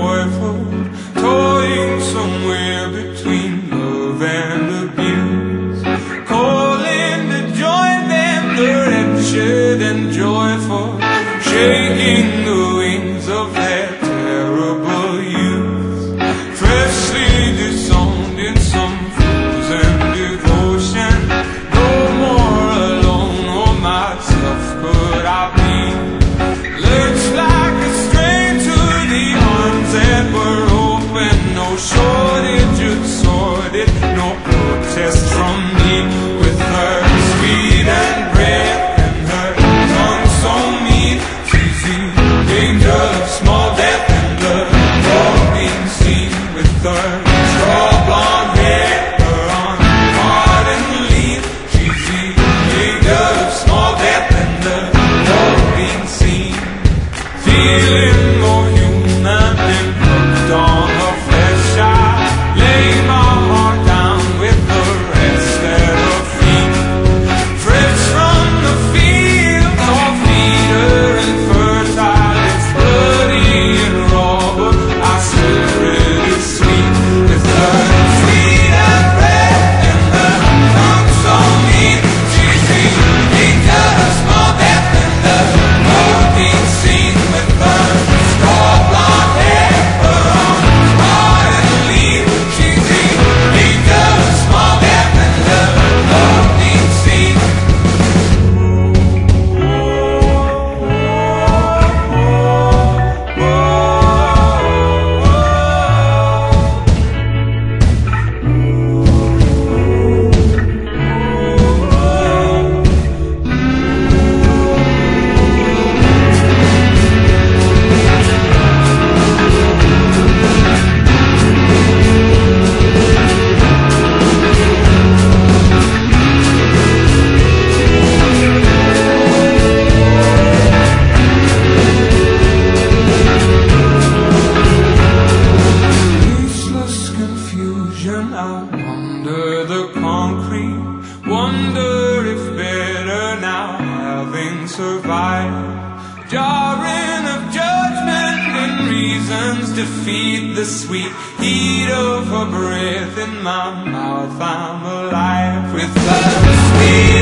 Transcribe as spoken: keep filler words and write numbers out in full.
joyful, toying somewhere between love and abuse, calling to join them, the wretched and joyful, shaking the wings of their terrible youth, freshly disowned in some frozen devotion. No more alone or myself could I be. Lurched like a stray to the arms that were open, no shortage of sordid, no protest from me. With her sweet and breath and her tongue so mean, she's the angel of small death and the dog being seen. With her straw blonde hair, her on hard and lean, she's the angel of small death and the dog being seen. Feeling more human and hooked on her flesh, I lay my heart down with the rest at her feet. Fresh from the fields, all feeder and fertile, it's bloody and raw, but I swear it is sweet. With her sweet and red and her tongue so mean, she's the angel of small death and the dog being seen. With her straw blonde hair, her arms hard and lean, she's the angel of small death and the dog being seen. Useless confusion, I wonder the concrete, wonder if better now having survived. Jarring of judgment and reasons defeat the sweet heat of her breath in my mouth. I'm alive with her sweet